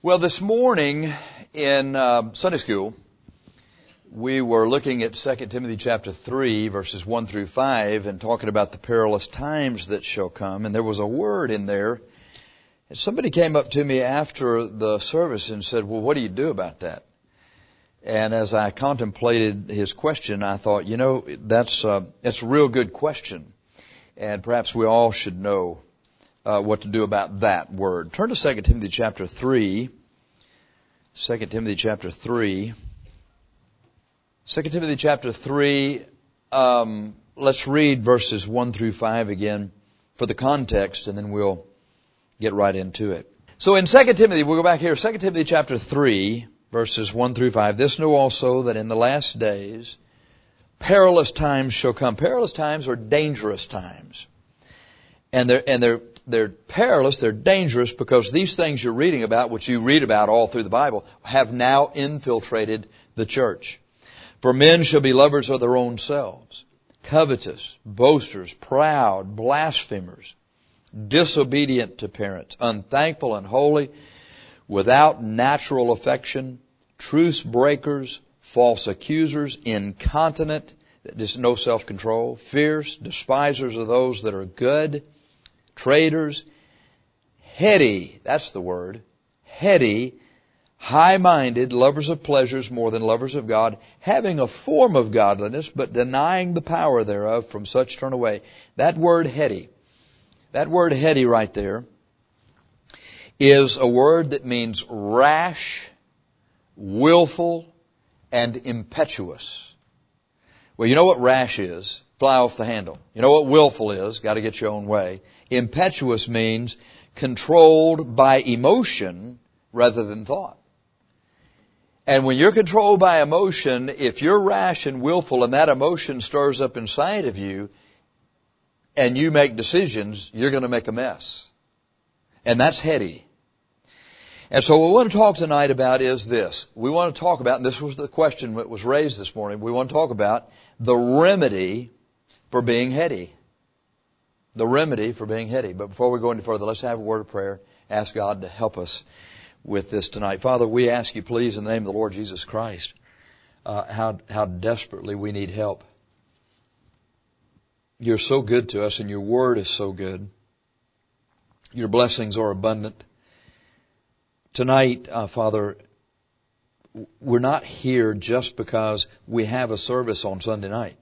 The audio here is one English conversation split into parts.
Well, this morning in Sunday school, we were looking at 2 Timothy chapter 3, verses 1 through 5, and talking about the perilous times that shall come. And there was a word in there. And somebody came up to me after the service and said, well, what do you do about that? And as I contemplated his question, I thought, that's a real good question. And perhaps we all should know what to do about that word. Turn to 2 Timothy chapter 3. 2 Timothy chapter 3. 2 Timothy chapter 3, let's read verses 1 through 5 again for the context, and then we'll get right into it. So in 2 Timothy, we'll go back here, 2 Timothy chapter 3, verses 1 through 5. This know also that in the last days perilous times shall come. Perilous times are dangerous times. And they're perilous, they're dangerous because these things you're reading about, which you read about all through the Bible, have now infiltrated the church. For men shall be lovers of their own selves, covetous, boasters, proud, blasphemers, disobedient to parents, unthankful, unholy, without natural affection, truce breakers, false accusers, incontinent, there's no self-control, fierce, despisers of those that are good, traitors, heady, that's the word, heady, high-minded, lovers of pleasures more than lovers of God, having a form of godliness, but denying the power thereof, from such turn away. That word heady right there, is a word that means rash, willful, and impetuous. Well, you know what rash is? Fly off the handle. You know what willful is? Got to get your own way. Impetuous means controlled by emotion rather than thought. And when you're controlled by emotion, if you're rash and willful and that emotion stirs up inside of you and you make decisions, you're going to make a mess. And that's heady. And so what we want to talk tonight about is this. We want to talk about, and this was the question that was raised this morning, we want to talk about the remedy for being heady. The remedy for being heady. But before we go any further, let's have a word of prayer. Ask God to help us with this tonight. Father, we ask you, please, in the name of the Lord Jesus Christ, how desperately we need help. You're so good to us, and your word is so good. Your blessings are abundant. Tonight, Father, we're not here just because we have a service on Sunday night.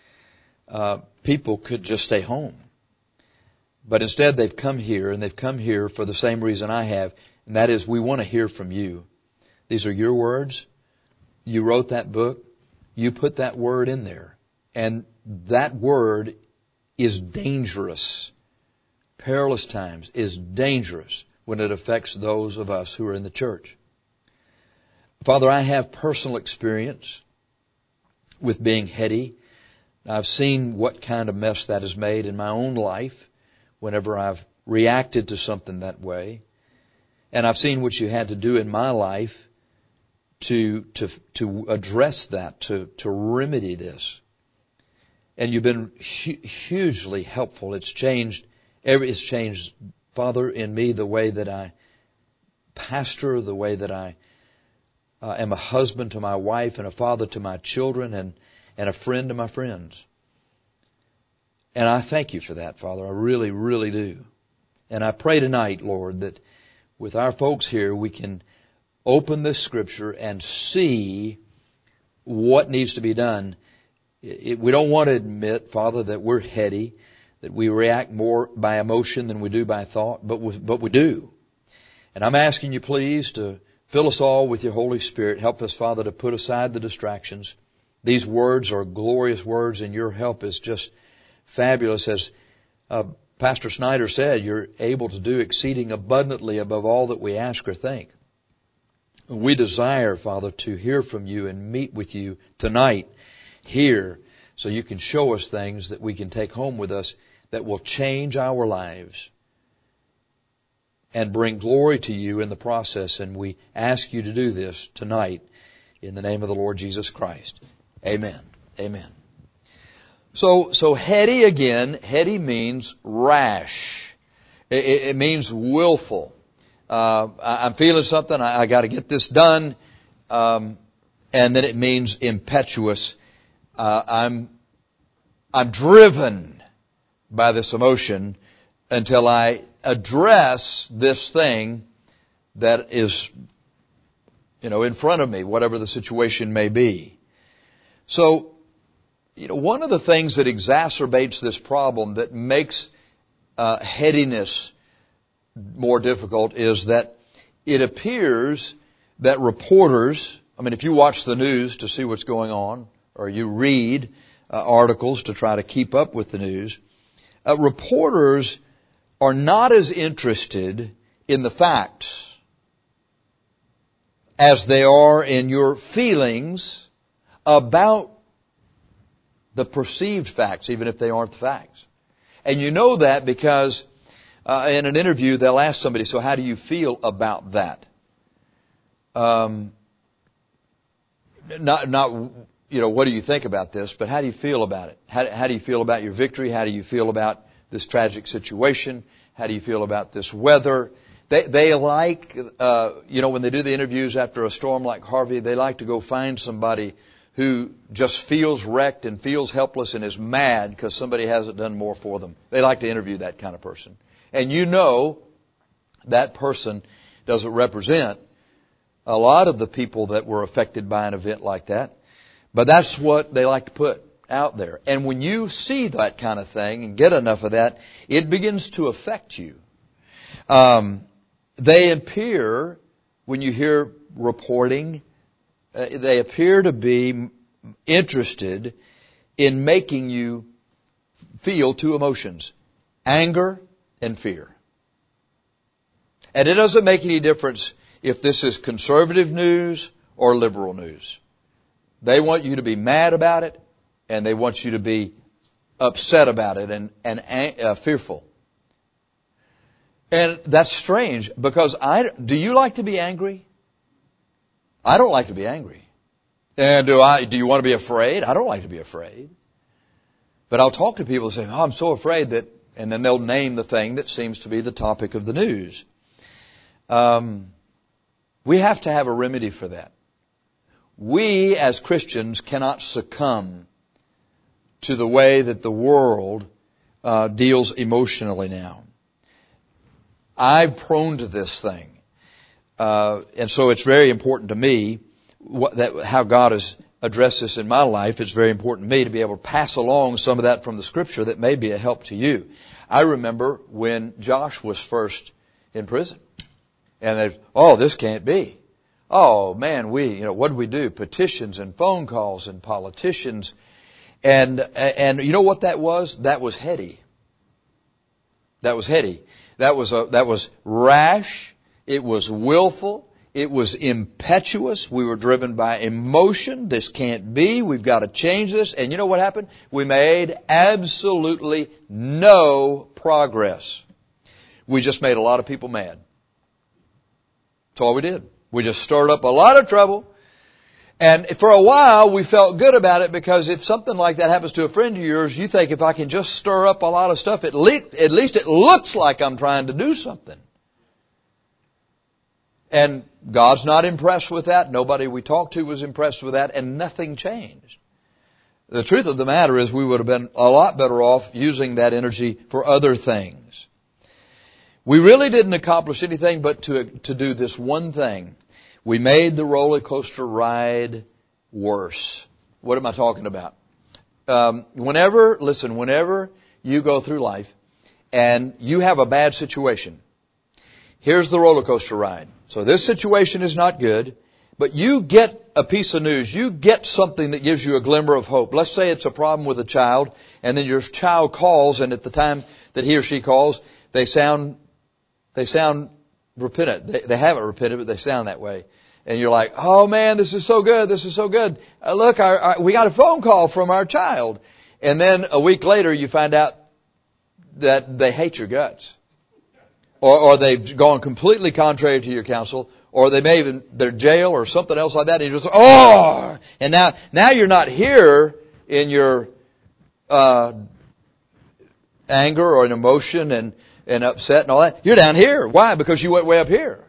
People could just stay home. But instead they've come here, and they've come here for the same reason I have, and that is we want to hear from you. These are your words. You wrote that book. You put that word in there. And that word is dangerous. Perilous times is dangerous when it affects those of us who are in the church. Father, I have personal experience with being heady. I've seen what kind of mess that has made in my own life whenever I've reacted to something that way. And I've seen what you had to do in my life to address that, to remedy this. And you've been hugely helpful. It's changed, Father, in me the way that I pastor, the way that I am a husband to my wife and a father to my children and a friend to my friends. And I thank you for that, Father. I really, really do. And I pray tonight, Lord, that with our folks here, we can open this scripture and see what needs to be done. We don't want to admit, Father, that we're heady, that we react more by emotion than we do by thought, but we do. And I'm asking you, please, to fill us all with your Holy Spirit. Help us, Father, to put aside the distractions. These words are glorious words, and your help is just fabulous. As Pastor Snyder said, you're able to do exceeding abundantly above all that we ask or think. We desire, Father, to hear from you and meet with you tonight here so you can show us things that we can take home with us that will change our lives and bring glory to you in the process. And we ask you to do this tonight in the name of the Lord Jesus Christ. Amen. Amen. So heady again, heady means rash. It means willful. I'm feeling something. I got to get this done. And then it means impetuous. I'm driven by this emotion until I address this thing that is, in front of me, whatever the situation may be. So, one of the things that exacerbates this problem, that makes headiness more difficult, is that it appears that reporters, if you watch the news to see what's going on, or you read articles to try to keep up with the news, reporters are not as interested in the facts as they are in your feelings about the perceived facts, even if they aren't the facts. And you know that because in an interview they'll ask somebody, so how do you feel about that? Not what do you think about this, but how do you feel about it? How do you feel about your victory? How do you feel about this tragic situation? How do you feel about this weather? They like, when they do the interviews after a storm like Harvey, they like to go find somebody who just feels wrecked and feels helpless and is mad because somebody hasn't done more for them. They like to interview that kind of person. And that person doesn't represent a lot of the people that were affected by an event like that. But that's what they like to put out there. And when you see that kind of thing and get enough of that, it begins to affect you. They appear, when you hear reporting, they appear to be interested in making you feel two emotions, anger and fear. And it doesn't make any difference if this is conservative news or liberal news. They want you to be mad about it, and they want you to be upset about it and fearful. And that's strange, because do you like to be angry? I don't like to be angry. And do you want to be afraid? I don't like to be afraid. But I'll talk to people and say, I'm so afraid that, and then they'll name the thing that seems to be the topic of the news. We have to have a remedy for that. We as Christians cannot succumb to the way that the world deals emotionally now. I'm prone to this thing. And so it's very important to me how God has addressed this in my life. It's very important to me to be able to pass along some of that from the Scripture that may be a help to you. I remember when Josh was first in prison. And this can't be. Oh man, what did we do? Petitions and phone calls and politicians. And you know what that was? That was heady. That was heady. That was rash. It was willful. It was impetuous. We were driven by emotion. This can't be. We've got to change this. And you know what happened? We made absolutely no progress. We just made a lot of people mad. That's all we did. We just stirred up a lot of trouble. And for a while, we felt good about it, because if something like that happens to a friend of yours, you think, if I can just stir up a lot of stuff, at least it looks like I'm trying to do something. And God's not impressed with that. Nobody we talked to was impressed with that, and nothing changed. The truth of the matter is we would have been a lot better off using that energy for other things. We really didn't accomplish anything but to do this one thing. We made the roller coaster ride worse. What am I talking about? Whenever you go through life and you have a bad situation, here's the roller coaster ride. So this situation is not good, but you get a piece of news. You get something that gives you a glimmer of hope. Let's say it's a problem with a child, and then your child calls, and at the time that he or she calls, they sound repentant. They haven't repented, but they sound that way. And you're like, oh man, this is so good. This is so good. Look, we got a phone call from our child. And then a week later, you find out that they hate your guts. Or they've gone completely contrary to your counsel. Or they're jail or something else like that. And you just, and now you're not here in your, anger or an emotion and upset and all that. You're down here. Why? Because you went way up here.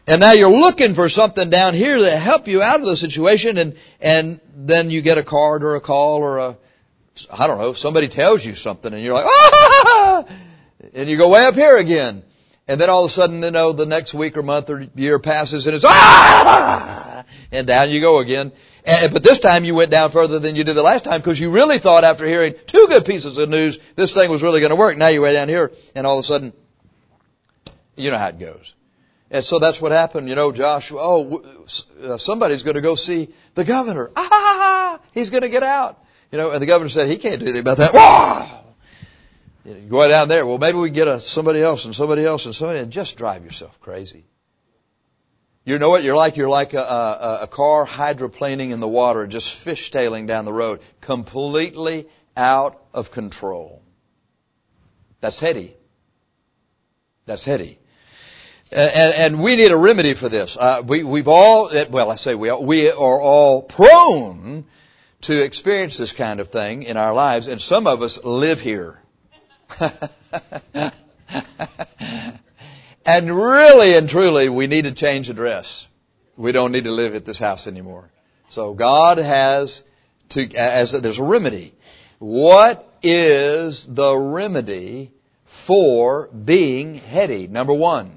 And now you're looking for something down here to help you out of the situation, and then you get a card or a call or I don't know, somebody tells you something and you're like, ah! And you go way up here again. And then all of a sudden, the next week or month or year passes and it's, ah! And down you go again. But this time you went down further than you did the last time because you really thought after hearing two good pieces of news, this thing was really going to work. Now you're way down here and all of a sudden, you know how it goes. And so that's what happened. Josh, somebody's going to go see the governor. He's going to get out. And the governor said, he can't do anything about that. Wow! You go down there. Well, maybe we can get somebody else and somebody else and somebody, and just drive yourself crazy. You know what you're like? You're like a car hydroplaning in the water, just fishtailing down the road, completely out of control. That's heady. That's heady. And we need a remedy for this. We are all prone to experience this kind of thing in our lives, and some of us live here. And really and truly, we need to change address. We don't need to live at this house anymore. So God there's a remedy. What is the remedy for being heady? Number one,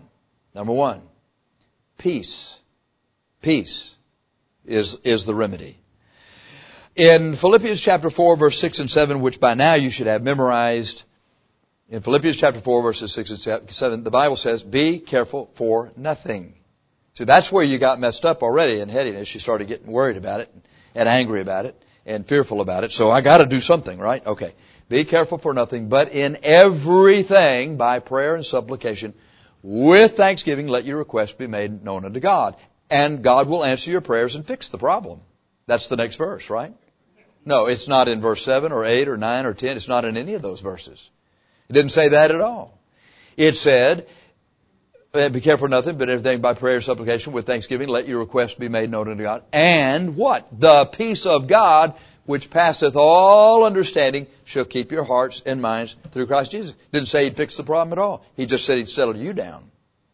peace. Peace is the remedy. In Philippians chapter 4, verse 6 and 7, which by now you should have memorized, in Philippians chapter 4, verses 6 and 7, the Bible says, be careful for nothing. See, that's where you got messed up already in headiness. You started getting worried about it and angry about it and fearful about it. So I got to do something, right? Okay. Be careful for nothing, but in everything by prayer and supplication, with thanksgiving, let your requests be made known unto God. And God will answer your prayers and fix the problem. That's the next verse, right? No, it's not in verse 7 or 8 or 9 or 10. It's not in any of those verses. It didn't say that at all. It said, be careful for nothing, but everything by prayer and supplication with thanksgiving, let your requests be made known unto God. And what? The peace of God, which passeth all understanding, shall keep your hearts and minds through Christ Jesus. Didn't say he'd fix the problem at all. He just said he'd settle you down.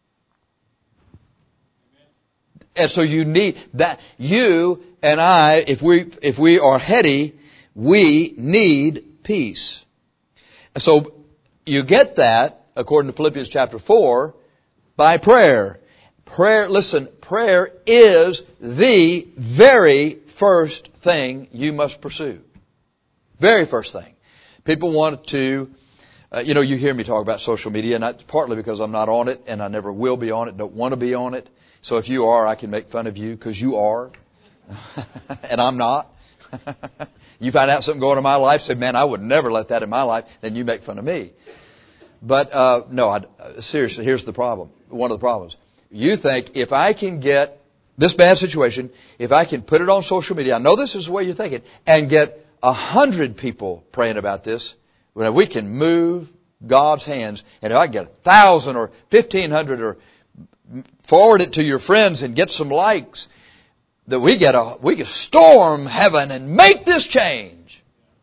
And so you need that. You and I, if we are heady, we need peace. So you get that, according to Philippians chapter 4, by prayer. Prayer is the very first thing you must pursue. Very first thing. People want to, you hear me talk about social media, and partly because I'm not on it, and I never will be on it, don't want to be on it. So if you are, I can make fun of you because you are, and I'm not. You find out something going on in my life, say, man, I would never let that in my life, then you make fun of me. But seriously, here's the problem. One of the problems. You think if I can get this bad situation, if I can put it on social media, I know this is the way you're thinking, and get 100 people praying about this, we can move God's hands. And if I can get 1,000 or 1,500 or forward it to your friends and get some likes, that we can storm heaven and make this change.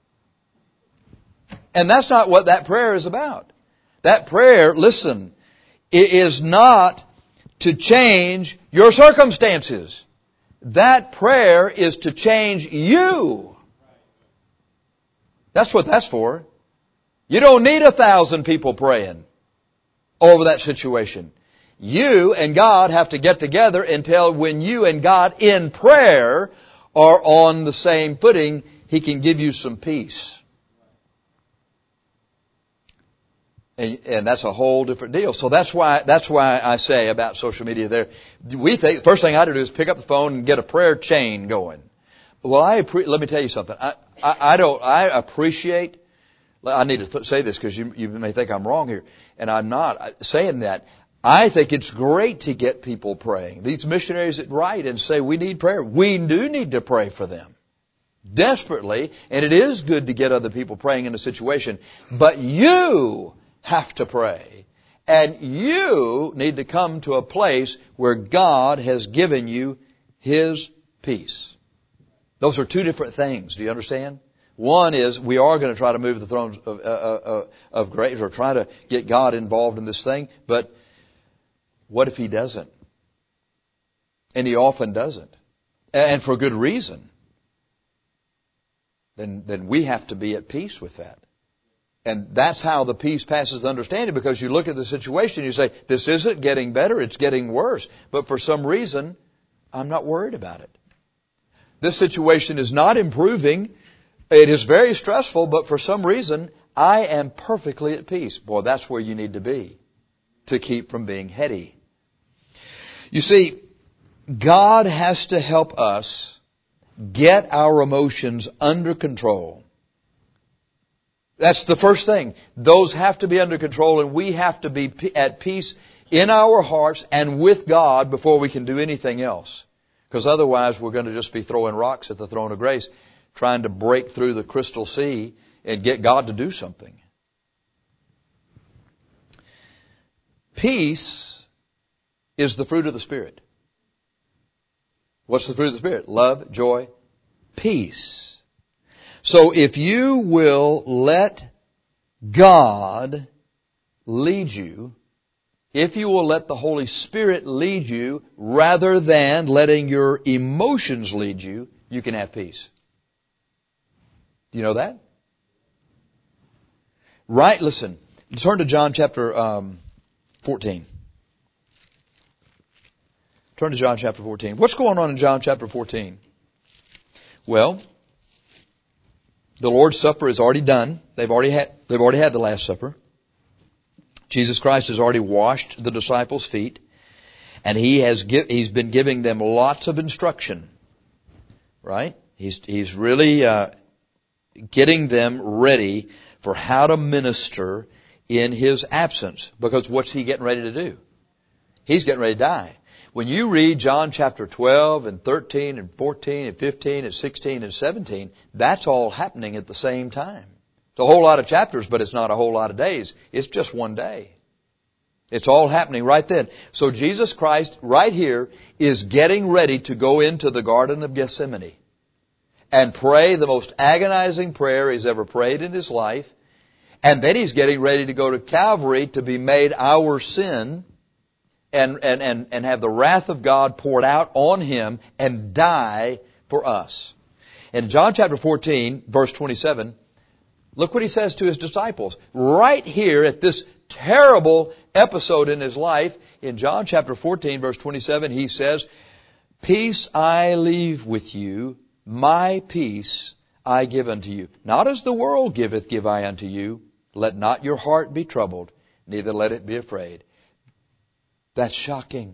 And that's not what that prayer is about. That prayer, listen, it is not to change your circumstances. That prayer is to change you. That's what that's for. You don't need 1,000 people praying over that situation. You and God have to get together until when you and God in prayer are on the same footing, He can give you some peace. And that's a whole different deal. So that's why I say about social media there. We think the first thing I do is pick up the phone and get a prayer chain going. Well, let me tell you something. I appreciate, I need to say this because you may think I'm wrong here, and I'm not saying that. I think it's great to get people praying. These missionaries that write and say we need prayer. We do need to pray for them. Desperately. And it is good to get other people praying in a situation. But you have to pray. And you need to come to a place where God has given you His peace. Those are two different things. Do you understand? One is we are going to try to move the thrones of grace or try to get God involved in this thing. But what if He doesn't? And he often doesn't. And for good reason. Then we have to be at peace with that. And that's how the peace passes understanding, because you look at the situation, you say, this isn't getting better, it's getting worse. But for some reason, I'm not worried about it. This situation is not improving. It is very stressful, but for some reason, I am perfectly at peace. Boy, that's where you need to be to keep from being heady. You see, God has to help us get our emotions under control. That's the first thing. Those have to be under control, and we have to be at peace in our hearts and with God before we can do anything else. Because otherwise we're going to just be throwing rocks at the throne of grace, trying to break through the crystal sea and get God to do something. Peace is the fruit of the Spirit. What's the fruit of the Spirit? Love, joy, peace. So if you will let God lead you, if you will let the Holy Spirit lead you rather than letting your emotions lead you, you can have peace. Do you know that? Right, listen. Turn to John chapter 14. Turn to John chapter 14. What's going on in John chapter 14? Well, the Lord's Supper is already done. They've already had the Last Supper. Jesus Christ has already washed the disciples' feet, and He's been giving them lots of instruction. Right? He's really getting them ready for how to minister in His absence. Because what's He getting ready to do? He's getting ready to die. When you read John chapter 12 and 13 and 14 and 15 and 16 and 17, that's all happening at the same time. It's a whole lot of chapters, but it's not a whole lot of days. It's just one day. It's all happening right then. So Jesus Christ right here is getting ready to go into the Garden of Gethsemane and pray the most agonizing prayer He's ever prayed in His life. And then He's getting ready to go to Calvary to be made our sin and have the wrath of God poured out on Him and die for us. In John chapter 14, verse 27, look what He says to His disciples. Right here at this terrible episode in His life, in John chapter 14, verse 27, He says, "Peace I leave with you, my peace I give unto you. Not as the world giveth, give I unto you. Let not your heart be troubled, neither let it be afraid." That's shocking.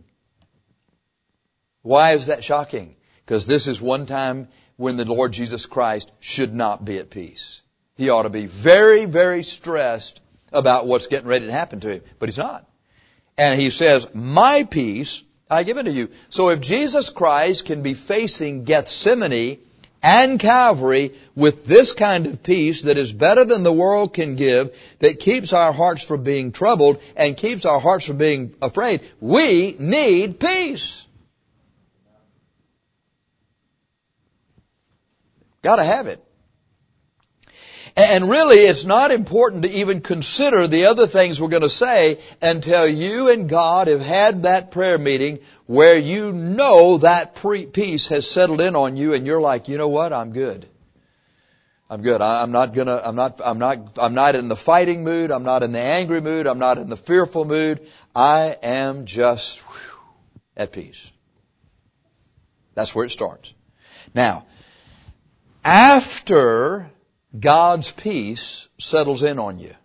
Why is that shocking? Because this is one time when the Lord Jesus Christ should not be at peace. He ought to be very, very stressed about what's getting ready to happen to Him. But He's not. And He says, "My peace I give unto you." So if Jesus Christ can be facing Gethsemane and Calvary with this kind of peace that is better than the world can give, that keeps our hearts from being troubled and keeps our hearts from being afraid, we need peace. Got to have it. And really, it's not important to even consider the other things we're going to say until you and God have had that prayer meeting where you know that peace has settled in on you and you're like, you know what? I'm good. I'm good. I'm not in the fighting mood. I'm not in the angry mood. I'm not in the fearful mood. I am just at peace. That's where it starts. Now, after God's peace settles in on you.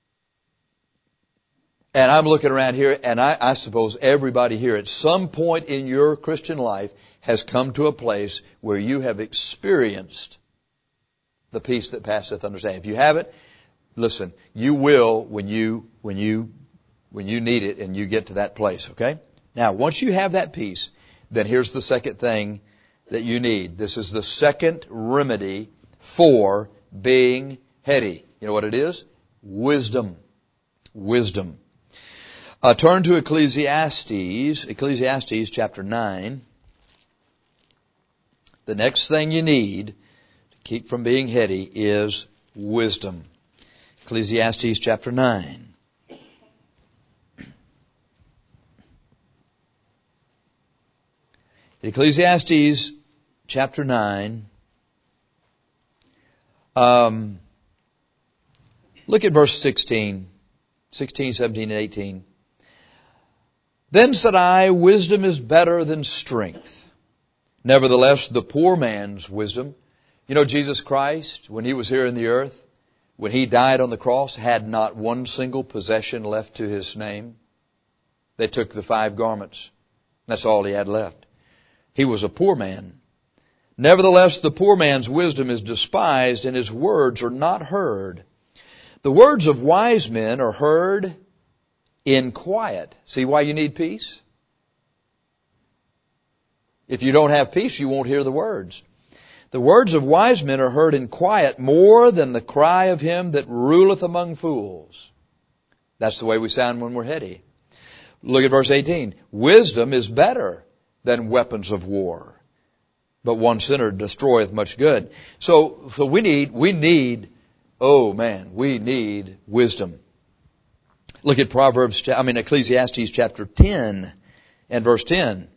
And I'm looking around here, and I suppose everybody here at some point in your Christian life has come to a place where you have experienced the peace that passeth understanding. If you haven't, listen, you will when you need it and you get to that place, okay? Now, once you have that peace, then here's the second thing that you need. This is the second remedy for being heady. You know what it is? Wisdom. Wisdom. Turn to Ecclesiastes chapter 9. The next thing you need to keep from being heady is wisdom. Ecclesiastes chapter 9. Ecclesiastes chapter 9. Look at verse 16, 17, and 18. Then said I, wisdom is better than strength. Nevertheless, the poor man's wisdom. You know, Jesus Christ, when He was here in the earth, when He died on the cross, had not one single possession left to His name. They took the 5 garments. That's all He had left. He was a poor man. Nevertheless, the poor man's wisdom is despised, and his words are not heard. The words of wise men are heard in quiet. See why you need peace? If you don't have peace, you won't hear the words. The words of wise men are heard in quiet more than the cry of him that ruleth among fools. That's the way we sound when we're heady. Look at verse 18. Wisdom is better than weapons of war, but one sinner destroyeth much good. So we need wisdom. Look at Ecclesiastes chapter 10 and verse 10.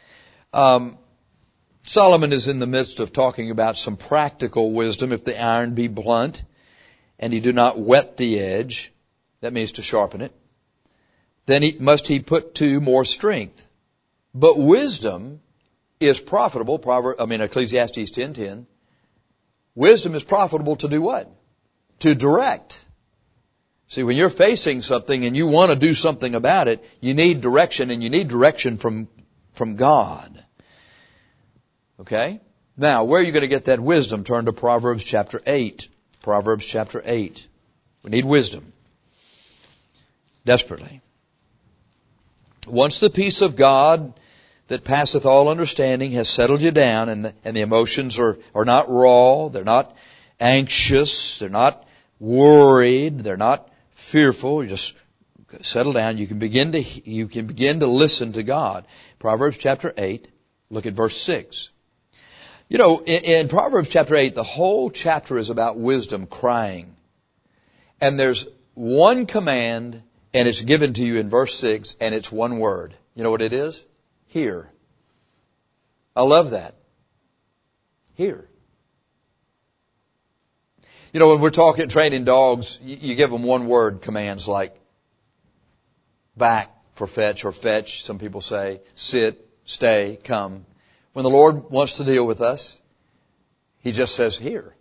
Solomon is in the midst of talking about some practical wisdom. If the iron be blunt and he do not whet the edge, that means to sharpen it, then must he put to more strength. But wisdom is profitable. Ecclesiastes 10:10. Wisdom is profitable to do what? To direct. See, when you're facing something and you want to do something about it, you need direction, and you need direction from God. Okay? Now, where are you going to get that wisdom? Turn to Proverbs chapter 8. Proverbs chapter 8. We need wisdom. Desperately. Once the peace of God that passeth all understanding has settled you down, and the emotions are not raw, they're not anxious, they're not worried, they're not fearful, you just settle down, you can begin to listen to God. Proverbs chapter 8, look at verse 6. You know, in Proverbs chapter 8, the whole chapter is about wisdom crying. And there's one command, and it's given to you in verse 6, and it's one word. You know what it is? Hear. I love that. Hear. You know, when we're training dogs, you give them one word commands like back for fetch, or fetch, some people say, sit, stay, come. When the Lord wants to deal with us, He just says, hear.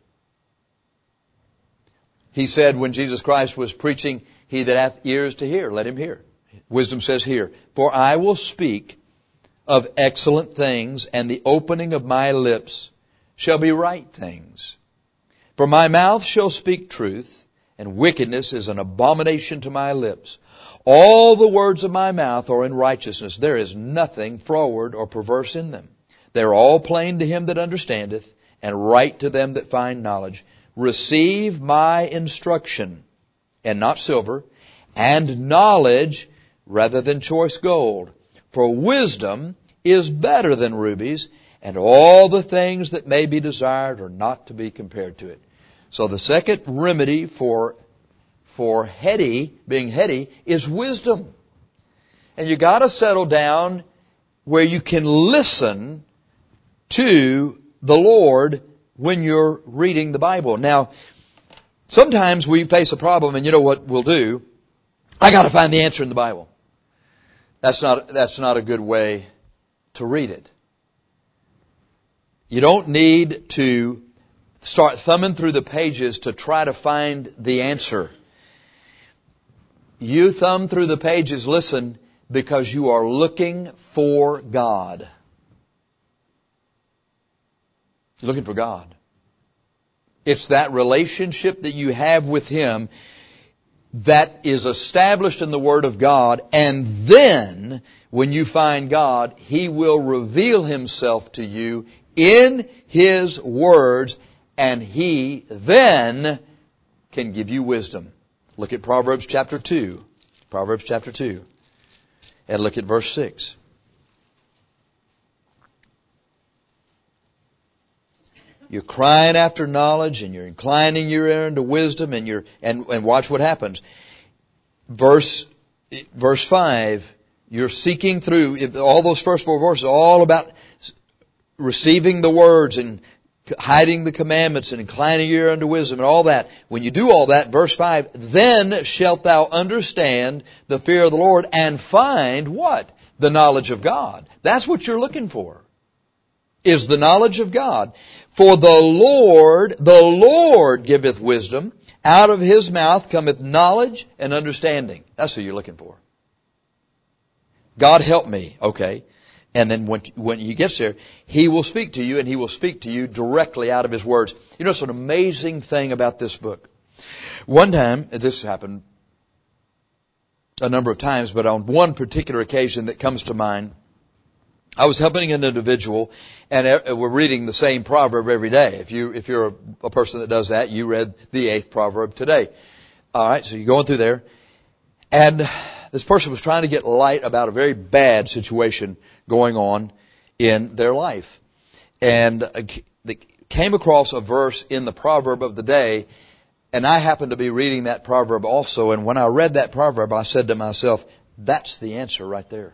He said when Jesus Christ was preaching, he that hath ears to hear, let him hear. Wisdom says, hear. For I will speak of excellent things, and the opening of my lips shall be right things. For my mouth shall speak truth, and wickedness is an abomination to my lips. All the words of my mouth are in righteousness. There is nothing froward or perverse in them. They are all plain to him that understandeth, and right to them that find knowledge. Receive my instruction, and not silver, and knowledge rather than choice gold. For wisdom is better than rubies, and all the things that may be desired are not to be compared to it. So the second remedy for being heady, is wisdom. And you got to settle down where you can listen to the Lord when you're reading the Bible. Now, sometimes we face a problem, and you know what we'll do? I got to find the answer in the Bible. That's not a good way to read it. You don't need to start thumbing through the pages to try to find the answer. You thumb through the pages, listen, because you are looking for God. You're looking for God. It's that relationship that you have with Him that is established in the Word of God, and then when you find God, He will reveal Himself to you in His words, and He then can give you wisdom. Look at Proverbs chapter 2. Proverbs chapter 2. And look at verse 6. You're crying after knowledge, and you're inclining your ear unto wisdom, and watch what happens. Verse 5, you're seeking through, all those first four verses, all about receiving the words and hiding the commandments and inclining your ear unto wisdom and all that. When you do all that, verse 5, then shalt thou understand the fear of the Lord and find what? The knowledge of God. That's what you're looking for, is the knowledge of God. For the Lord giveth wisdom. Out of His mouth cometh knowledge and understanding. That's who you're looking for. God help me. Okay. And then when He gets there, He will speak to you, and He will speak to you directly out of His words. You know, it's an amazing thing about this book. One time, this happened a number of times, but on one particular occasion that comes to mind, I was helping an individual, and we're reading the same proverb every day. If you're a person that does that, you read the 8th proverb today. All right, so you're going through there, and this person was trying to get light about a very bad situation going on in their life. And they came across a verse in the proverb of the day, and I happened to be reading that proverb also. And when I read that proverb, I said to myself, that's the answer right there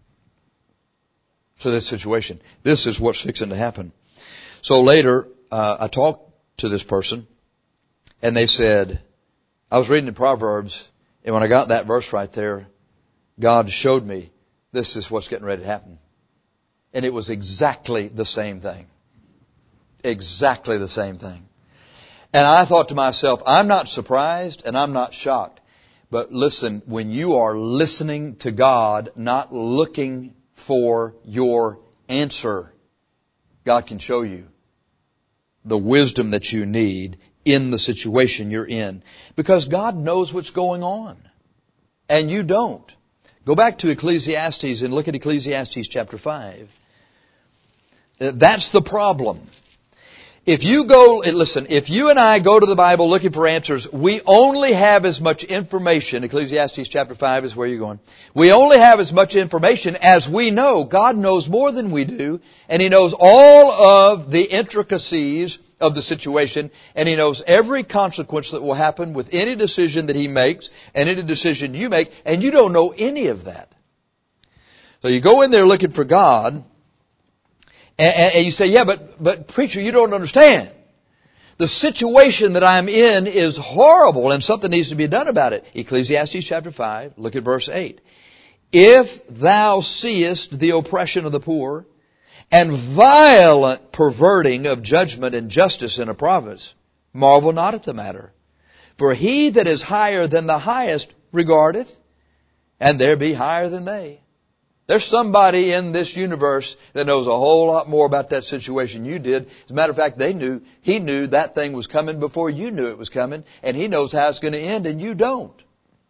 to this situation. This is what's fixing to happen. So later, I talked to this person, and they said, I was reading the Proverbs, and when I got that verse right there, God showed me this is what's getting ready to happen. And it was exactly the same thing. Exactly the same thing. And I thought to myself, I'm not surprised and I'm not shocked. But listen, when you are listening to God, not looking for your answer, God can show you the wisdom that you need in the situation you're in. Because God knows what's going on. And you don't. Go back to Ecclesiastes and look at Ecclesiastes chapter 5. That's the problem. If you and I go to the Bible looking for answers, we only have as much information. Ecclesiastes chapter 5 is where you're going. We only have as much information as we know. God knows more than we do, and He knows all of the intricacies of the situation, and He knows every consequence that will happen with any decision that He makes and any decision you make, and you don't know any of that. So you go in there looking for God, and you say, yeah, but preacher, you don't understand. The situation that I'm in is horrible and something needs to be done about it. Ecclesiastes chapter 5, look at verse 8. If thou seest the oppression of the poor and violent perverting of judgment and justice in a province, marvel not at the matter. For he that is higher than the highest regardeth, and there be higher than they. There's somebody in this universe that knows a whole lot more about that situation you did. As a matter of fact, he knew that thing was coming before you knew it was coming, and He knows how it's going to end, and you don't.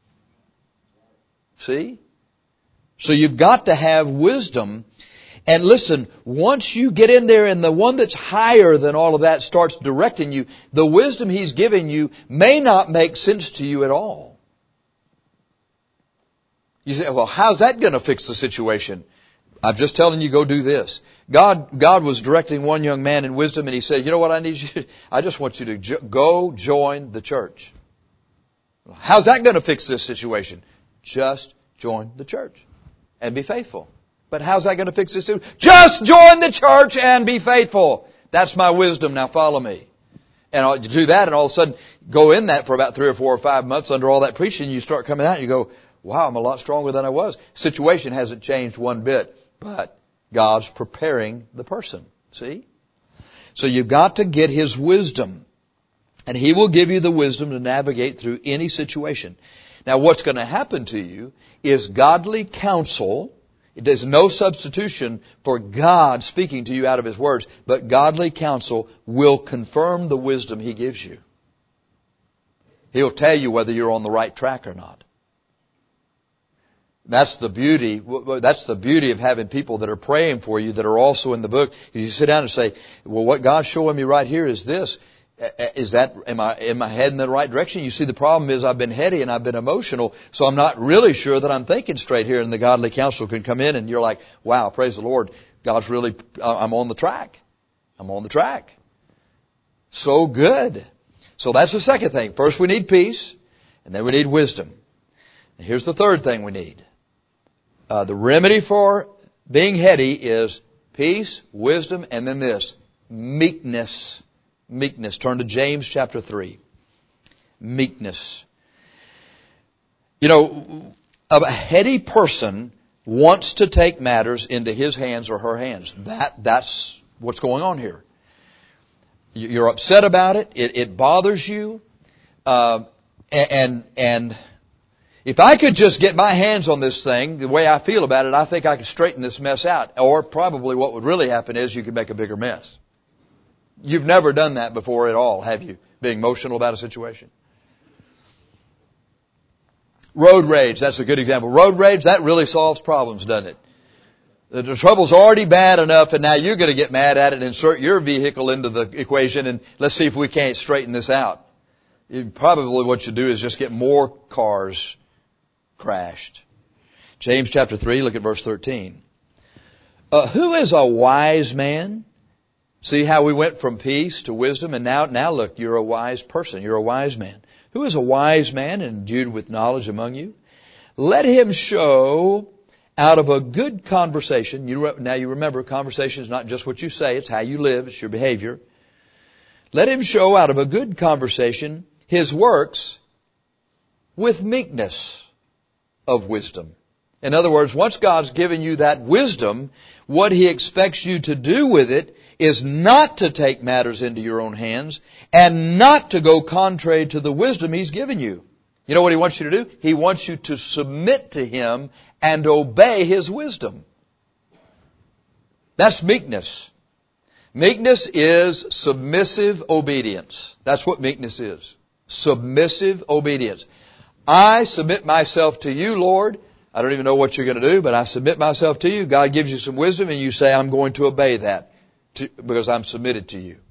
See? So you've got to have wisdom. And listen, once you get in there and the one that's higher than all of that starts directing you, the wisdom He's giving you may not make sense to you at all. You say, well, how's that going to fix the situation? I'm just telling you, go do this. God was directing one young man in wisdom, and He said, you know what I need you to do? I just want you to go join the church. How's that going to fix this situation? Just join the church and be faithful. But how's that going to fix this situation? Just join the church and be faithful. That's my wisdom. Now follow me. And you do that, and all of a sudden go in that for about 3 or 4 or 5 months under all that preaching, you start coming out and you go, wow, I'm a lot stronger than I was. Situation hasn't changed one bit, but God's preparing the person. See? So you've got to get His wisdom, and He will give you the wisdom to navigate through any situation. Now what's going to happen to you is godly counsel. There's no substitution for God speaking to you out of His words, but godly counsel will confirm the wisdom He gives you. He'll tell you whether you're on the right track or not. That's the beauty of having people that are praying for you that are also in the book. You sit down and say, well, what God's showing me right here is this. Am I heading in the right direction? You see, the problem is I've been heady and I've been emotional, so I'm not really sure that I'm thinking straight here, and the godly counsel can come in and you're like, wow, praise the Lord. God's really, I'm on the track. I'm on the track. So good. So that's the second thing. First we need peace, and then we need wisdom. And here's the third thing we need. The remedy for being heady is peace, wisdom, and then this, meekness. Meekness. Turn to James chapter 3. Meekness. You know, a heady person wants to take matters into his hands or her hands. That's what's going on here. You're upset about it. It bothers you. And if I could just get my hands on this thing, the way I feel about it, I think I could straighten this mess out. Or probably what would really happen is you could make a bigger mess. You've never done that before at all, have you? Being emotional about a situation. Road rage, that's a good example. Road rage, that really solves problems, doesn't it? The trouble's already bad enough, and now you're going to get mad at it and insert your vehicle into the equation, and let's see if we can't straighten this out. Probably what you do is just get more cars crashed. James chapter 3, look at verse 13. Who is a wise man? See how we went from peace to wisdom, and now look, you're a wise person. You're a wise man. Who is a wise man and endued with knowledge among you? Let him show out of a good conversation. Now you remember, conversation is not just what you say, it's how you live, it's your behavior. Let him show out of a good conversation his works with meekness of wisdom. In other words, once God's given you that wisdom, what He expects you to do with it is not to take matters into your own hands and not to go contrary to the wisdom He's given you. You know what He wants you to do? He wants you to submit to Him and obey His wisdom. That's meekness. Meekness is submissive obedience. That's what meekness is. Submissive obedience. I submit myself to you, Lord. I don't even know what you're going to do, but I submit myself to you. God gives you some wisdom and you say, I'm going to obey that because I'm submitted to you.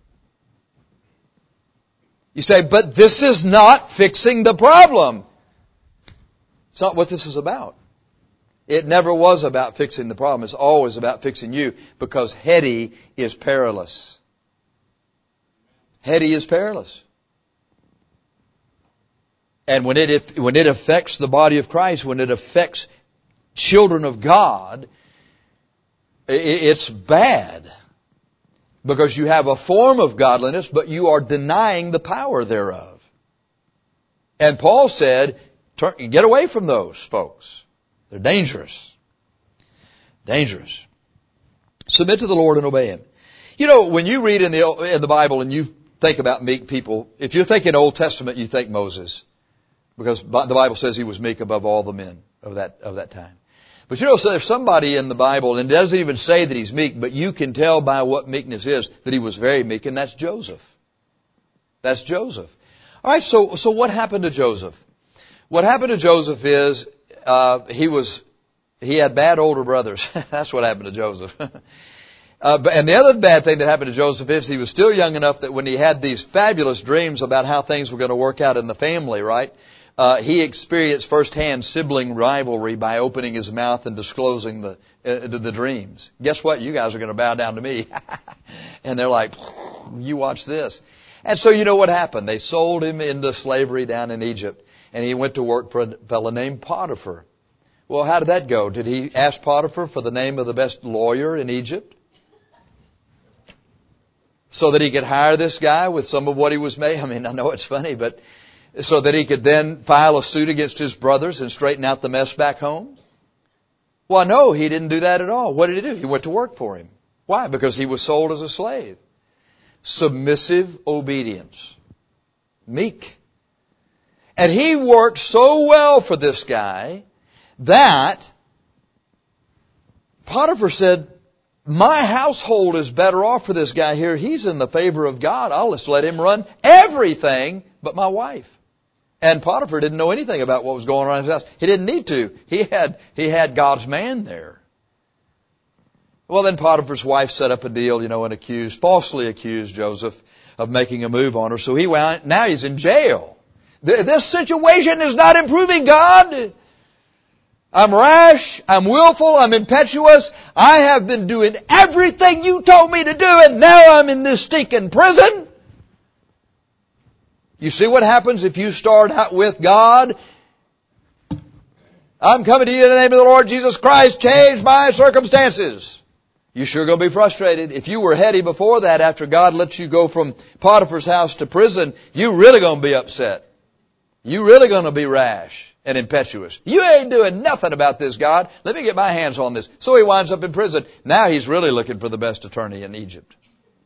You say, but this is not fixing the problem. It's not what this is about. It never was about fixing the problem. It's always about fixing you because heady is perilous. Heady is perilous. And when it affects the body of Christ, when it affects children of God, it's bad. Because you have a form of godliness, but you are denying the power thereof. And Paul said, get away from those folks. They're dangerous. Dangerous. Submit to the Lord and obey Him. You know, when you read in the Bible and you think about meek people, if you're thinking Old Testament, you think Moses. Because the Bible says he was meek above all the men of that time. But you know, so there's somebody in the Bible, and it doesn't even say that he's meek, but you can tell by what meekness is that he was very meek, and that's Joseph. That's Joseph. All right, so what happened to Joseph? What happened to Joseph is he had bad older brothers. That's what happened to Joseph. And the other bad thing that happened to Joseph is he was still young enough that when he had these fabulous dreams about how things were going to work out in the family, right? He experienced firsthand sibling rivalry by opening his mouth and disclosing the dreams. Guess what? You guys are going to bow down to me. And they're like, you watch this. And so you know what happened? They sold him into slavery down in Egypt. And he went to work for a fellow named Potiphar. Well, how did that go? Did he ask Potiphar for the name of the best lawyer in Egypt? So that he could hire this guy with some of what he was made? I mean, I know it's funny, but so that he could then file a suit against his brothers and straighten out the mess back home? Well, no, he didn't do that at all. What did he do? He went to work for him. Why? Because he was sold as a slave. Submissive obedience. Meek. And he worked so well for this guy that Potiphar said, my household is better off for this guy here. He's in the favor of God. I'll just let him run everything but my wife. And Potiphar didn't know anything about what was going on in his house. He didn't need to. He had God's man there. Well, then Potiphar's wife set up a deal, and falsely accused Joseph of making a move on her. So now he's in jail. This situation is not improving, God. I'm rash, I'm willful, I'm impetuous. I have been doing everything you told me to do, and now I'm in this stinking prison. You see what happens if you start out with God? I'm coming to you in the name of the Lord Jesus Christ. Change my circumstances. you're sure going to be frustrated. If you were heady before that, after God lets you go from Potiphar's house to prison, you're really going to be upset. You're really going to be rash and impetuous. You ain't doing nothing about this, God. Let me get my hands on this. So he winds up in prison. Now he's really looking for the best attorney in Egypt.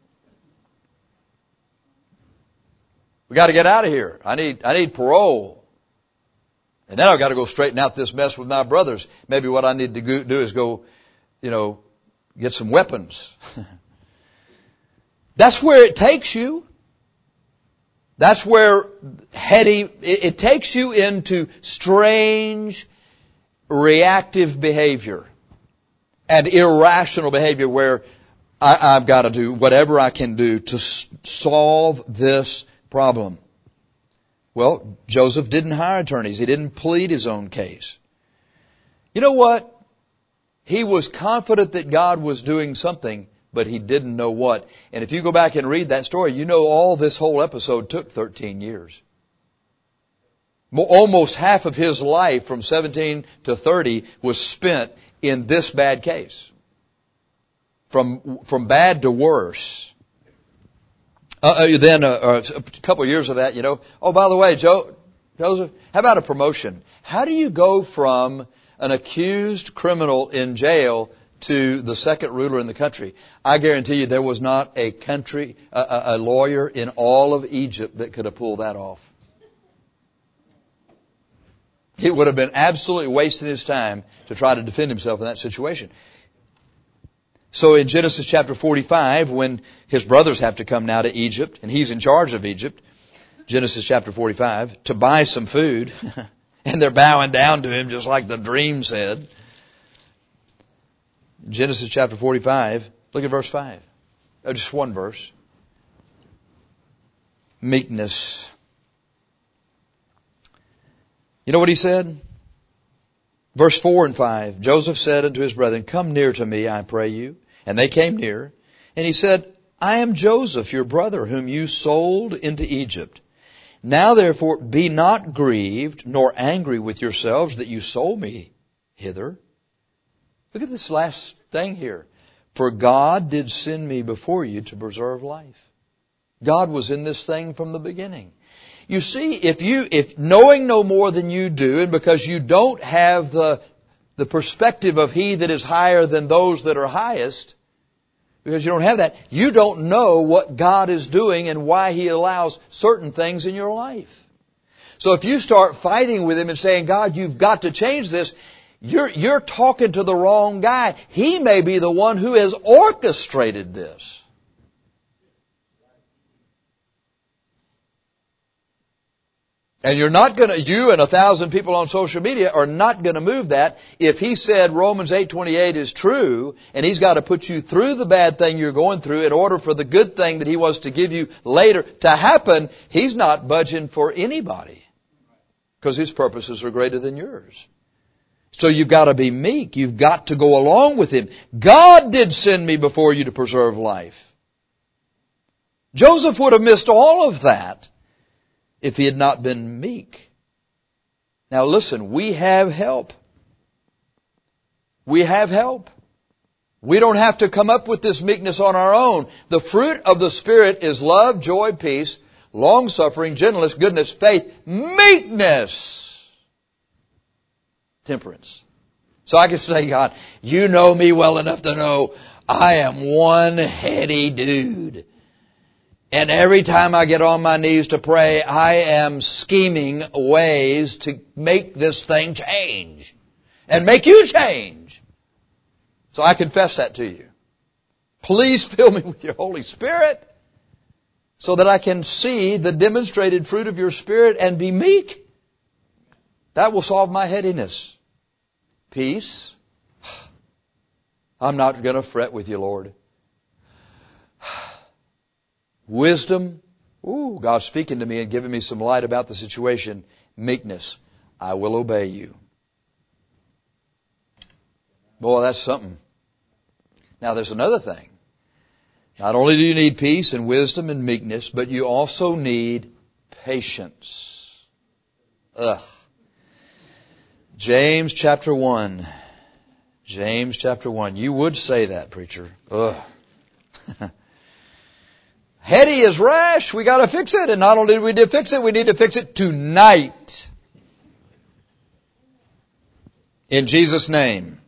We got to get out of here. I need parole. And then I've got to go straighten out this mess with my brothers. Maybe what I need to do is go, get some weapons. That's where it takes you. That's where it takes you into strange, reactive behavior and irrational behavior where I've got to do whatever I can do to solve this problem. Well, Joseph didn't hire attorneys. He didn't plead his own case. You know what? He was confident that God was doing something, but he didn't know what. And if you go back and read that story, you know all this whole episode took 13 years. Almost half of his life from 17 to 30 was spent in this bad case. From bad to worse. Then a couple of years of that, Oh, by the way, Joseph, how about a promotion? How do you go from an accused criminal in jail to the second ruler in the country? I guarantee you there was not a lawyer in all of Egypt that could have pulled that off. He would have been absolutely wasting his time to try to defend himself in that situation. So in Genesis chapter 45, when his brothers have to come now to Egypt, and he's in charge of Egypt, Genesis chapter 45, to buy some food, and they're bowing down to him just like the dream said. Genesis chapter 45, look at verse 5. Just one verse. Meekness. You know what he said? Verse 4 and 5. Joseph said unto his brethren, Come near to me, I pray you. And they came near. And he said, I am Joseph, your brother, whom you sold into Egypt. Now therefore be not grieved, nor angry with yourselves that you sold me hither. Look at this last thing here. For God did send me before you to preserve life. God was in this thing from the beginning. You see, if knowing no more than you do, and because you don't have the perspective of He that is higher than those that are highest, because you don't have that, you don't know what God is doing and why He allows certain things in your life. So if you start fighting with Him and saying, God, you've got to change this, you're talking to the wrong guy. He may be the one who has orchestrated this. And you and 1,000 people on social media are not going to move that. If He said Romans 8:28 is true, and He's got to put you through the bad thing you're going through in order for the good thing that He wants to give you later to happen, He's not budging for anybody. Because His purposes are greater than yours. So you've got to be meek. You've got to go along with Him. God did send me before you to preserve life. Joseph would have missed all of that if he had not been meek. Now listen, we have help. We have help. We don't have to come up with this meekness on our own. The fruit of the Spirit is love, joy, peace, long-suffering, gentleness, goodness, faith, meekness, temperance. So I can say, God, you know me well enough to know I am one heady dude. And every time I get on my knees to pray, I am scheming ways to make this thing change. And make you change. So I confess that to you. Please fill me with your Holy Spirit so that I can see the demonstrated fruit of your Spirit and be meek. That will solve my headiness. Peace. I'm not going to fret with you, Lord. Wisdom. God's speaking to me and giving me some light about the situation. Meekness. I will obey you. Boy, that's something. Now there's another thing. Not only do you need peace and wisdom and meekness, but you also need patience. James chapter 1. James chapter 1. You would say that, preacher. Ugh. Heady is rash. We got to fix it. And not only do we need to fix it, we need to fix it tonight. In Jesus' name.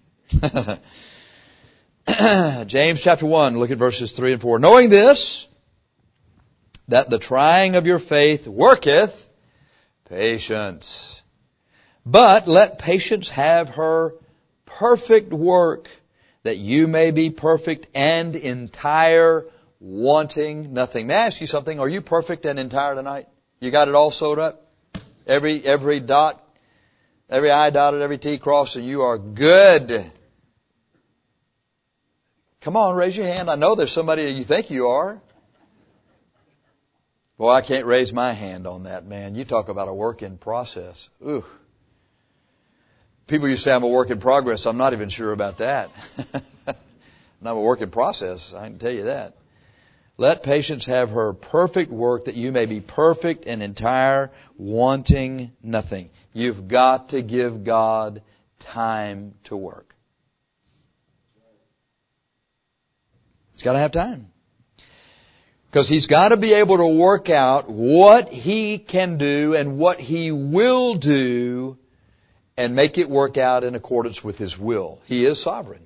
James chapter 1, look at verses 3 and 4. Knowing this, that the trying of your faith worketh patience. But let patience have her perfect work, that you may be perfect and entire, wanting nothing. May I ask you something? Are you perfect and entire tonight? You got it all sewed up? Every dot, every I dotted, every T crossed, and you are good. Come on, raise your hand. I know there's somebody that you think you are. Well, I can't raise my hand on that, man. You talk about a work in process. Ooh. People used to say I'm a work in progress. I'm not even sure about that. And I'm a work in process. I can tell you that. Let patience have her perfect work, that you may be perfect and entire, wanting nothing. You've got to give God time to work. He's got to have time. Because He's got to be able to work out what He can do and what He will do and make it work out in accordance with His will. He is sovereign.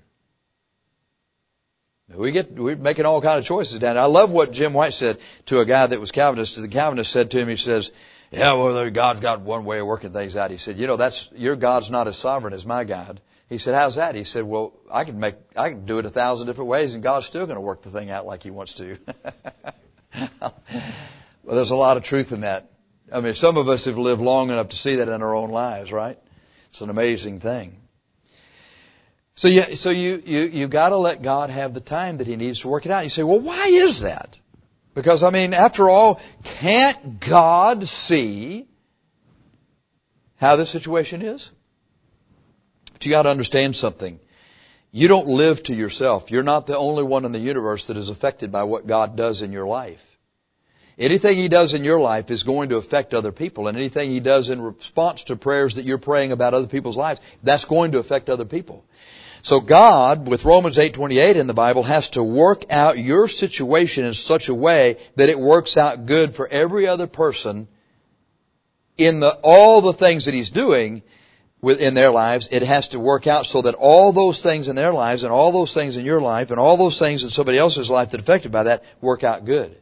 We're making all kinds of choices down there. I love what Jim White said to a guy that was Calvinist. The Calvinist said to him, he says, yeah, well, God's got one way of working things out. He said, your God's not as sovereign as my God. He said, how's that? He said, well, I can do it 1,000 different ways and God's still going to work the thing out like He wants to. Well, there's a lot of truth in that. I mean, some of us have lived long enough to see that in our own lives, right? It's an amazing thing. So you got to let God have the time that He needs to work it out. You say, well, why is that? Because, I mean, after all, can't God see how this situation is? But you got to understand something. You don't live to yourself. You're not the only one in the universe that is affected by what God does in your life. Anything He does in your life is going to affect other people. And anything He does in response to prayers that you're praying about other people's lives, that's going to affect other people. So God, with Romans 8:28 in the Bible, has to work out your situation in such a way that it works out good for every other person in all the things that He's doing in their lives. It has to work out so that all those things in their lives and all those things in your life and all those things in somebody else's life that are affected by that work out good.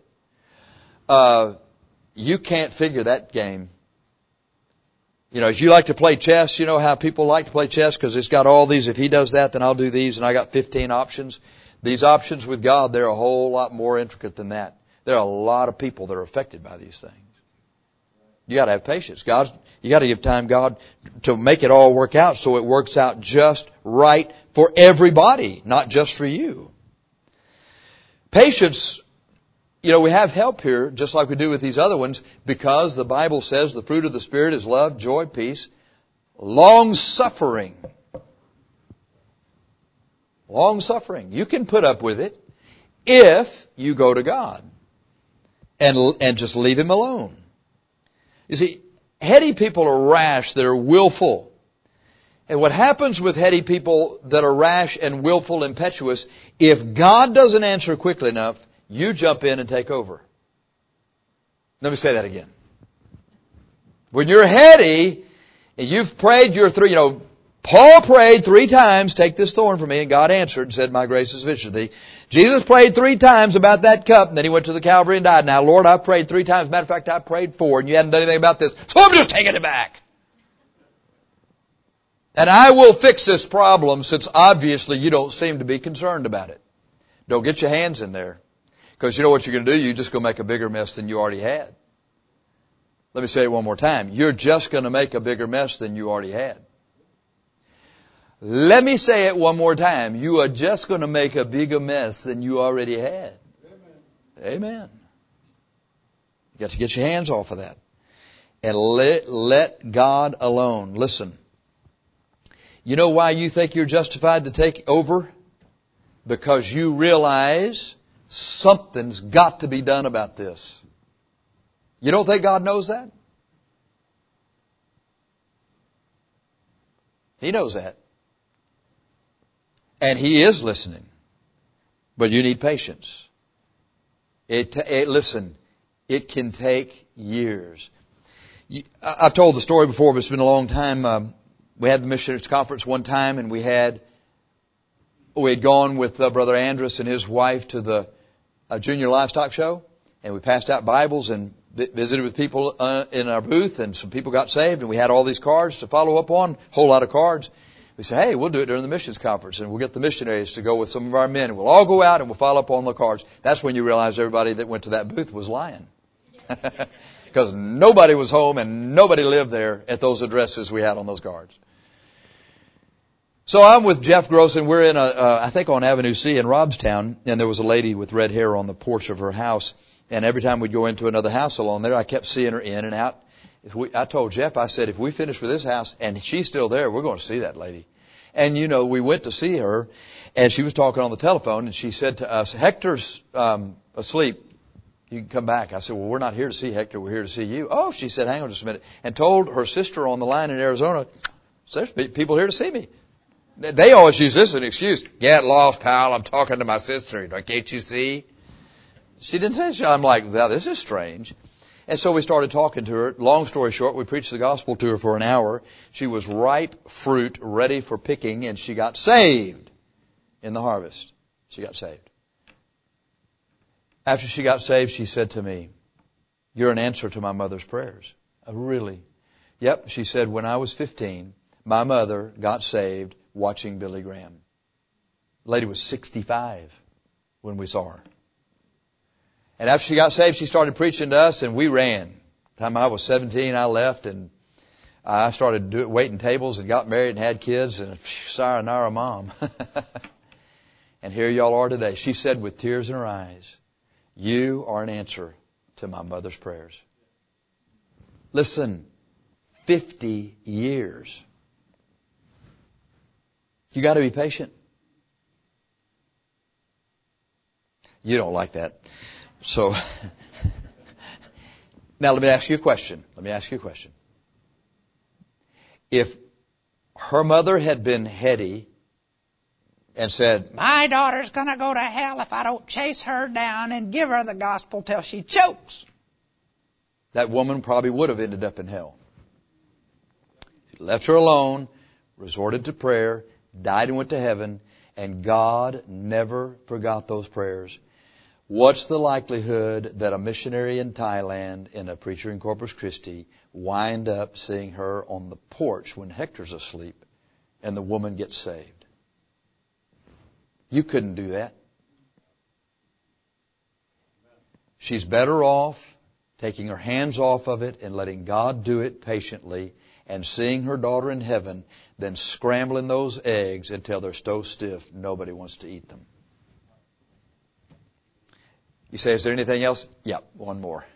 You can't figure that game. You know, as you like to play chess, you know how people like to play chess because it's got all these, if he does that, then I'll do these, and I got 15 options. These options with God, they're a whole lot more intricate than that. There are a lot of people that are affected by these things. You got to have patience. You got to give time God to make it all work out so it works out just right for everybody, not just for you. Patience, you know, we have help here, just like we do with these other ones, because the Bible says the fruit of the Spirit is love, joy, peace, long-suffering. Long-suffering. You can put up with it if you go to God and just leave Him alone. You see, heady people are rash, they're willful. And what happens with heady people that are rash and willful, impetuous, if God doesn't answer quickly enough, you jump in and take over. Let me say that again. When you're heady, and you've prayed your three, Paul prayed 3 times, take this thorn from me, and God answered and said, my grace is sufficient for thee. Jesus prayed 3 times about that cup, and then He went to the Calvary and died. Now, Lord, I prayed 3 times. Matter of fact, I prayed 4, and you hadn't done anything about this, so I'm just taking it back. And I will fix this problem since obviously you don't seem to be concerned about it. Don't get your hands in there. Because you know what you're going to do? You're just going to make a bigger mess than you already had. Let me say it one more time. You're just going to make a bigger mess than you already had. Let me say it one more time. You are just going to make a bigger mess than you already had. Amen. You got to get your hands off of that. And let God alone. Listen. You know why you think you're justified to take over? Because you realize something's got to be done about this. You don't think God knows that? He knows that. And He is listening. But you need patience. Listen, it can take years. I've told the story before, but it's been a long time. We had the missionaries conference one time, and we had gone with Brother Andrus and his wife to the Junior Livestock Show, and we passed out Bibles and visited with people in our booth, and some people got saved, and we had all these cards to follow up on, a whole lot of cards. We said, hey, we'll do it during the missions conference, and we'll get the missionaries to go with some of our men, and we'll all go out and we'll follow up on the cards. That's when you realize everybody that went to that booth was lying. Because nobody was home and nobody lived there at those addresses we had on those cards. So I'm with Jeff Gross, and we're in I think on Avenue C in Robstown, and there was a lady with red hair on the porch of her house, and every time we'd go into another house along there, I kept seeing her in and out. I told Jeff, I said, if we finish with this house and she's still there, we're going to see that lady. And we went to see her, and she was talking on the telephone, and she said to us, Hector's asleep. You can come back. I said, well, we're not here to see Hector. We're here to see you. Oh, she said, hang on just a minute. And told her sister on the line in Arizona, there's people here to see me. They always use this as an excuse. Get lost, pal. I'm talking to my sister. Can't you see? She didn't say so. I'm like, well, this is strange. And so we started talking to her. Long story short, we preached the gospel to her for an hour. She was ripe fruit, ready for picking, and she got saved in the harvest. She got saved. After she got saved, she said to me, you're an answer to my mother's prayers. Really? Yep. She said, when I was 15, my mother got saved watching Billy Graham. The lady was 65 when we saw her. And after she got saved, she started preaching to us, and we ran. The time I was 17, I left, and I started waiting tables and got married and had kids, and sayonara mom. And here y'all are today. She said with tears in her eyes, you are an answer to my mother's prayers. Listen, 50 years. You got to be patient. You don't like that. So, now let me ask you a question. If her mother had been heady and said, my daughter's going to go to hell if I don't chase her down and give her the gospel till she chokes, that woman probably would have ended up in hell. She left her alone, resorted to prayer, died and went to heaven, and God never forgot those prayers. What's the likelihood that a missionary in Thailand and a preacher in Corpus Christi wind up seeing her on the porch when Hector's asleep and the woman gets saved? You couldn't do that. She's better off taking her hands off of it and letting God do it patiently and seeing her daughter in heaven than scrambling those eggs until they're so stiff nobody wants to eat them. You say, is there anything else? Yeah, one more.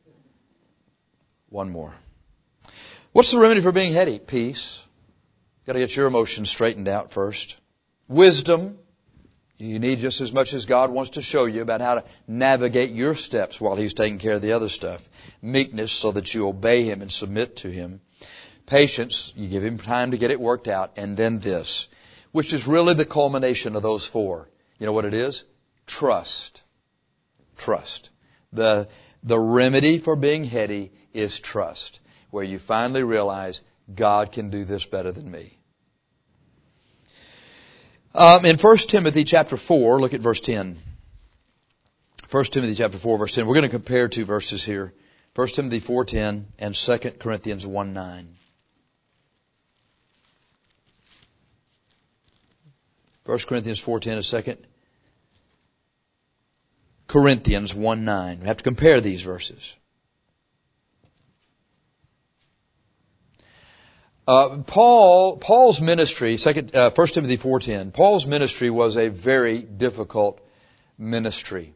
What's the remedy for being heady? Peace. Got to get your emotions straightened out first. Wisdom. You need just as much as God wants to show you about how to navigate your steps while He's taking care of the other stuff. Meekness, so that you obey Him and submit to Him. Patience. You give Him time to get it worked out. And then this, which is really the culmination of those four. You know what it is? Trust. The remedy for being heady is trust, where you finally realize God can do this better than me. In 1 Timothy chapter 4, look at verse 10. 1 Timothy chapter 4, verse 10. We're going to compare two verses here. 1 Timothy 4:10 and 2 Corinthians 1:9. 1 Corinthians 4:10 and 2 Corinthians 1:9. We have to compare these verses. Paul's ministry, 1 Timothy 4:10, Paul's ministry was a very difficult ministry.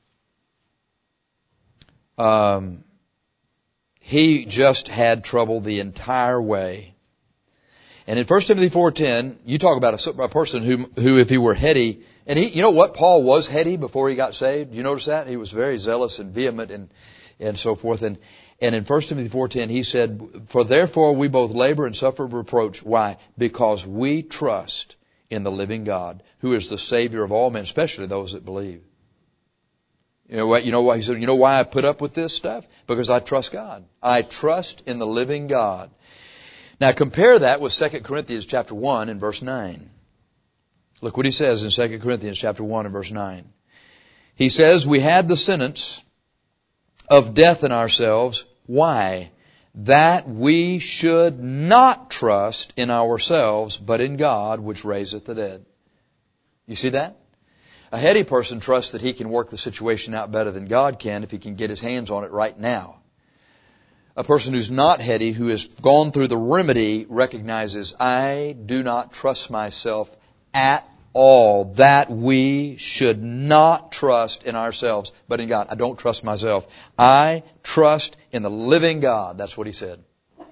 He just had trouble the entire way. And in 1 Timothy 4:10, you talk about a person who if he were heady, and you know what? Paul was heady before he got saved. You notice that? He was very zealous and vehement and so forth. And in 1 Timothy 4:10, he said, for therefore we both labor and suffer reproach. Why? Because we trust in the living God, who is the Savior of all men, especially those that believe. You know what? He said, you know why I put up with this stuff? Because I trust God. I trust in the living God. Now compare that with 2 Corinthians chapter 1 and verse 9. Look what he says in 2 Corinthians chapter 1 and verse 9. He says, we had the sentence of death in ourselves. Why? That we should not trust in ourselves, but in God, which raiseth the dead. You see that? A heady person trusts that he can work the situation out better than God can if he can get his hands on it right now. A person who's not heady, who has gone through the remedy, recognizes, I do not trust myself at all, that we should not trust in ourselves, but in God. I don't trust myself. I trust in the living God. That's what he said.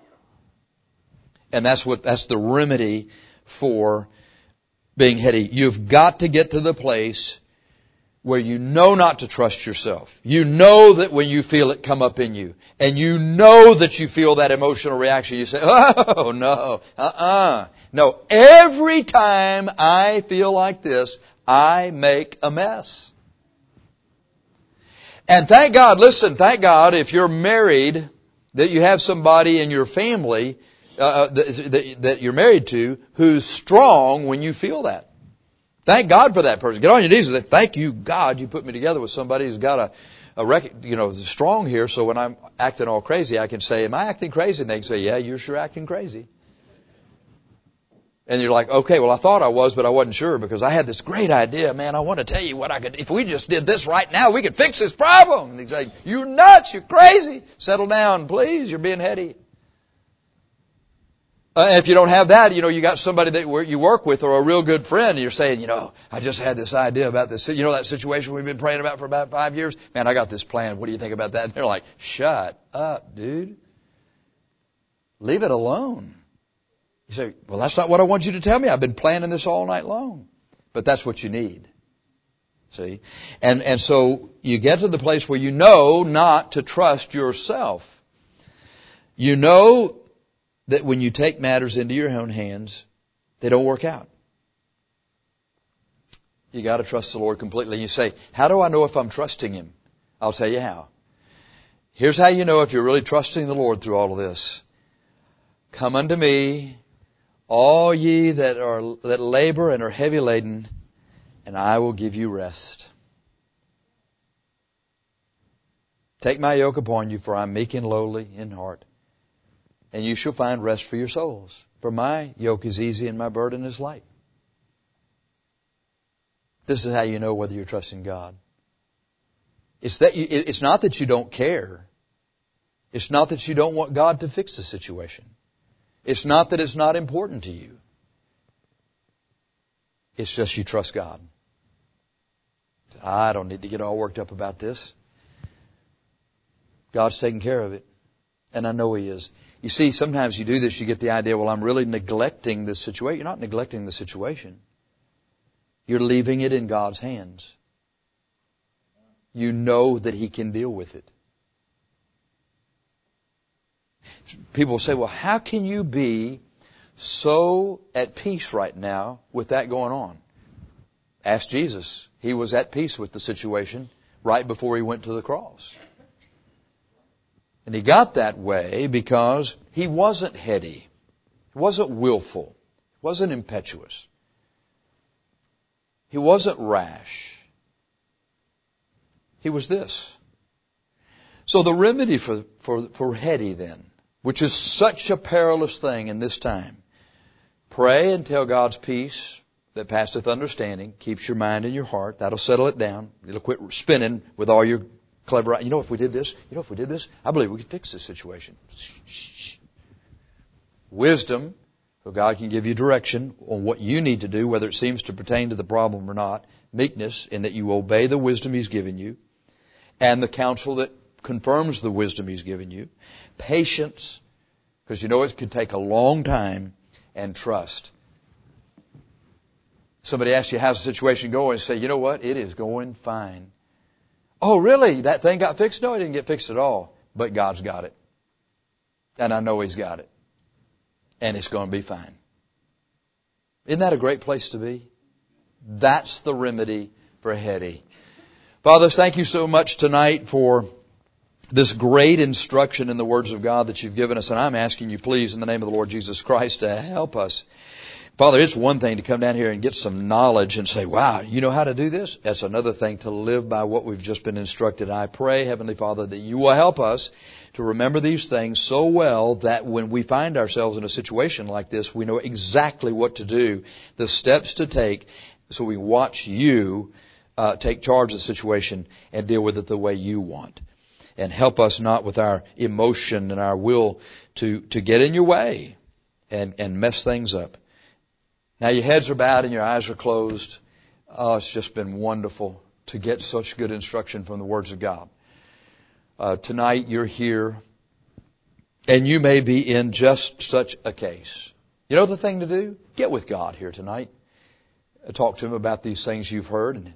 And that's the remedy for being heady. You've got to get to the place where you know not to trust yourself. You know that when you feel it come up in you, and you know that you feel that emotional reaction, you say, oh, no, No, every time I feel like this, I make a mess. And thank God, listen, thank God if you're married, that you have somebody in your family that you're married to who's strong when you feel that. Thank God for that person. Get on your knees and say, thank you, God, you put me together with somebody who's got strong here, so when I'm acting all crazy, I can say, am I acting crazy? And they can say, yeah, you're sure acting crazy. And you're like, okay, well, I thought I was, but I wasn't sure because I had this great idea. Man, I want to tell you what I could, if we just did this right now, we could fix this problem. And he's like, you're nuts, you're crazy. Settle down, please, you're being heady. If you don't have that, you got somebody that you work with or a real good friend, and you're saying, I just had this idea about this. That situation we've been praying about for about 5 years? Man, I got this plan. What do you think about that? And they're like, shut up, dude. Leave it alone. You say, well, that's not what I want you to tell me. I've been planning this all night long. But that's what you need. See? And so you get to the place where you know not to trust yourself. You know that when you take matters into your own hands, they don't work out. You got to trust the Lord completely. You say, how do I know if I'm trusting Him? I'll tell you how. Here's how you know if you're really trusting the Lord through all of this. Come unto me, all ye that labor and are heavy laden, and I will give you rest. Take my yoke upon you, for I am meek and lowly in heart, and you shall find rest for your souls. For my yoke is easy and my burden is light. This is how you know whether you're trusting God. It's not that you don't care. It's not that you don't want God to fix the situation. It's not that it's not important to you. It's just you trust God. I don't need to get all worked up about this. God's taking care of it. And I know He is. You see, sometimes you do this, you get the idea, well, I'm really neglecting this situation. You're not neglecting the situation. You're leaving it in God's hands. You know that He can deal with it. People say, well, how can you be so at peace right now with that going on? Ask Jesus. He was at peace with the situation right before He went to the cross. And He got that way because He wasn't heady. He wasn't willful. He wasn't impetuous. He wasn't rash. He was this. So the remedy for heady then, which is such a perilous thing in this time, pray until God's peace that passeth understanding keeps your mind and your heart. That'll settle it down. It'll quit spinning with all your clever, if we did this, I believe we could fix this situation. Shh. Wisdom, so God can give you direction on what you need to do, whether it seems to pertain to the problem or not. Meekness, in that you obey the wisdom He's given you, and the counsel that confirms the wisdom He's given you. Patience, because it could take a long time, and trust. Somebody asks you, how's the situation going? And say, you know what? It is going fine. Oh, really? That thing got fixed? No, it didn't get fixed at all. But God's got it. And I know He's got it. And it's going to be fine. Isn't that a great place to be? That's the remedy for heady. Father, thank you so much tonight for this great instruction in the words of God that you've given us. And I'm asking you, please, in the name of the Lord Jesus Christ, to help us. Father, it's one thing to come down here and get some knowledge and say, wow, you know how to do this? That's another thing to live by what we've just been instructed. I pray, Heavenly Father, that you will help us to remember these things so well that when we find ourselves in a situation like this, we know exactly what to do, the steps to take, so we watch you take charge of the situation and deal with it the way you want. And help us not with our emotion and our will to get in your way and mess things up. Now your heads are bowed and your eyes are closed. Oh, it's just been wonderful to get such good instruction from the words of God. Tonight you're here and you may be in just such a case. You know the thing to do? Get with God here tonight. Talk to Him about these things you've heard, and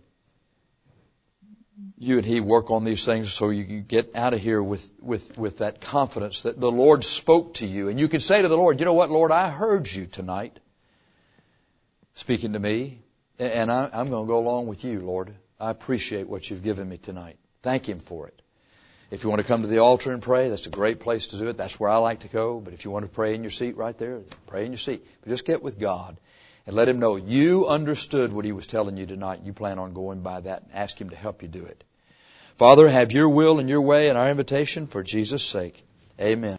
you and He work on these things so you can get out of here with that confidence that the Lord spoke to you. And you can say to the Lord, you know what, Lord, I heard you tonight speaking to me, and I'm going to go along with you, Lord. I appreciate what you've given me tonight. Thank Him for it. If you want to come to the altar and pray, that's a great place to do it. That's where I like to go. But if you want to pray in your seat right there, pray in your seat. But just get with God and let Him know you understood what He was telling you tonight. You plan on going by that and ask Him to help you do it. Father, have your will and your way in our invitation for Jesus' sake. Amen.